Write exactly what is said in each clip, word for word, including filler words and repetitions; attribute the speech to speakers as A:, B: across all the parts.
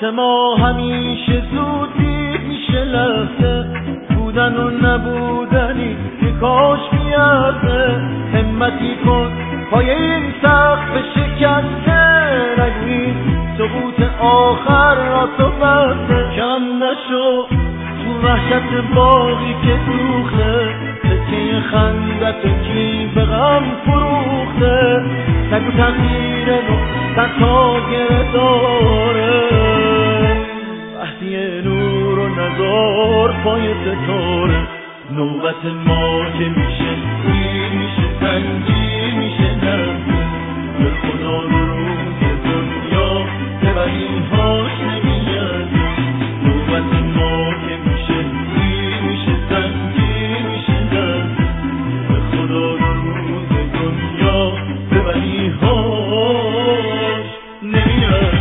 A: واسه ما همیشه زودی میشه لحظه، بودن و نبودنی که کاش میارزه. همتی کن پای این سقف شکسته، نگید سقوط آخر را تو بسته. کم نشو تو وحشت باقی که دوخته، سکه خندت کی به غم فروخته. نگو تغییر نو سر تا گره داره، وحدی نور و نزار پای ستاره. نوبت ما که میشه دیر میشه تنگیر میشه نرمه، به خدا روز دنیا ببریهاش نمیاد. نوبت ما که میشه دیر میشه تنگیر میشه نرمه، به خدا روز دنیا ببریهاش نمیاد.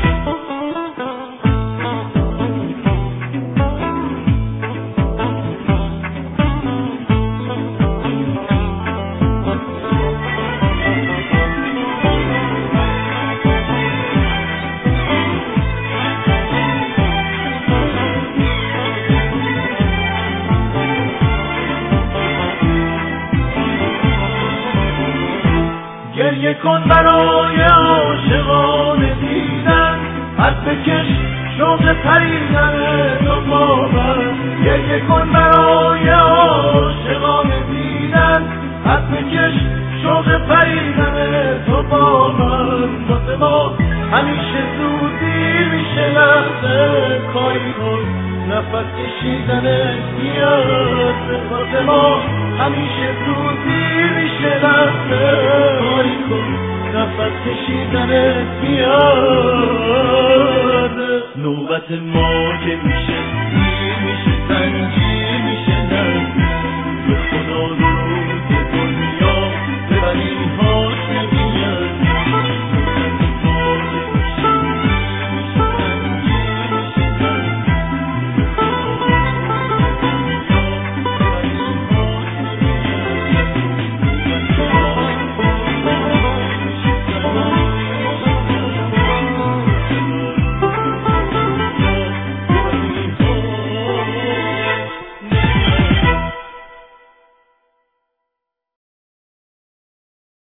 A: گریه کن برای عاشقان دیدن، حد بکش شوق پریدن تو با من. گریه کن برای عاشقان دیدن، حد بکش شوق پریدن تو با من. واسه ما همیشه زودی میشه لحظه، کاری کن نفس کشیدن بیاد. واسه ما همیشه زودی میشه لحظه، کاری کن نفس کشیدن بیاد. نوبت ما که میشه